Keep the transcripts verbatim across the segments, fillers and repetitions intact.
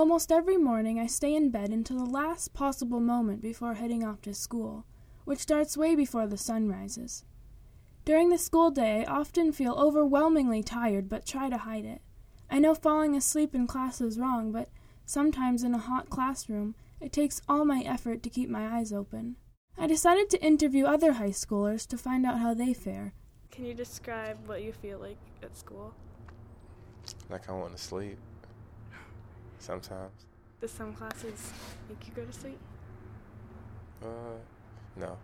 Almost every morning I stay in bed until the last possible moment before heading off to school, which starts way before the sun rises. During the school day, I often feel overwhelmingly tired but try to hide it. I know falling asleep in class is wrong, but sometimes in a hot classroom, it takes all my effort to keep my eyes open. I decided to interview other high schoolers to find out how they fare. Can you describe what you feel like at school? Like I want to sleep. Sometimes. Does some classes make you go to sleep? Uh, no.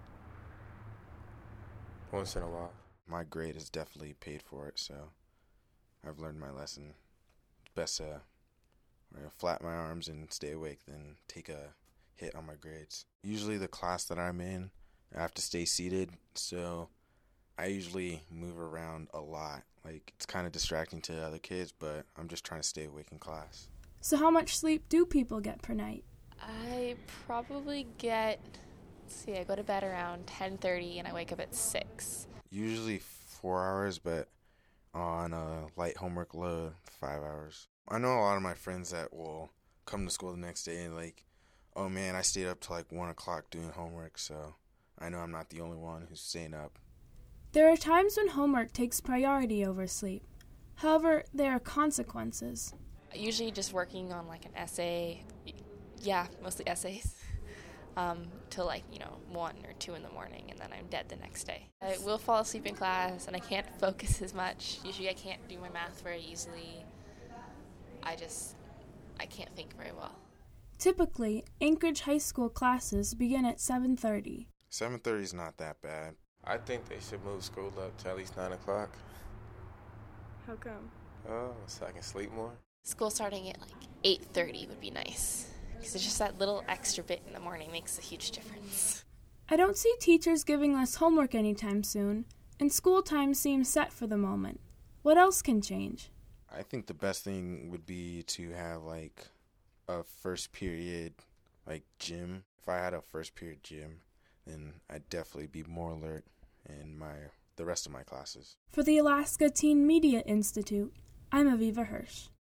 Once in a while. My grade has definitely paid for it, so I've learned my lesson. It's best to you know, flat my arms and stay awake than take a hit on my grades. Usually the class that I'm in, I have to stay seated, so I usually move around a lot. Like, it's kind of distracting to other kids, but I'm just trying to stay awake in class. So how much sleep do people get per night? I probably get, let's see, I go to bed around ten thirty and I wake up at six. Usually four hours, but on a light homework load, five hours. I know a lot of my friends that will come to school the next day and like, oh man, I stayed up till like one o'clock doing homework, so I know I'm not the only one who's staying up. There are times when homework takes priority over sleep. However, there are consequences. Usually just working on like an essay, yeah, mostly essays, um, till like, you know, one or two in the morning, and then I'm dead the next day. I will fall asleep in class, and I can't focus as much. Usually I can't do my math very easily. I just, I can't think very well. Typically, Anchorage High School classes begin at seven thirty. seven thirty is not that bad. I think they should move school up to at least nine o'clock. How come? Oh, so I can sleep more. School starting at like eight thirty would be nice, because it's just that little extra bit in the morning makes a huge difference. I don't see teachers giving less homework anytime soon, and school time seems set for the moment. What else can change? I think the best thing would be to have like a first period like gym. If I had a first period gym, then I'd definitely be more alert in my the rest of my classes. For the Alaska Teen Media Institute, I'm Aviva Hirsch.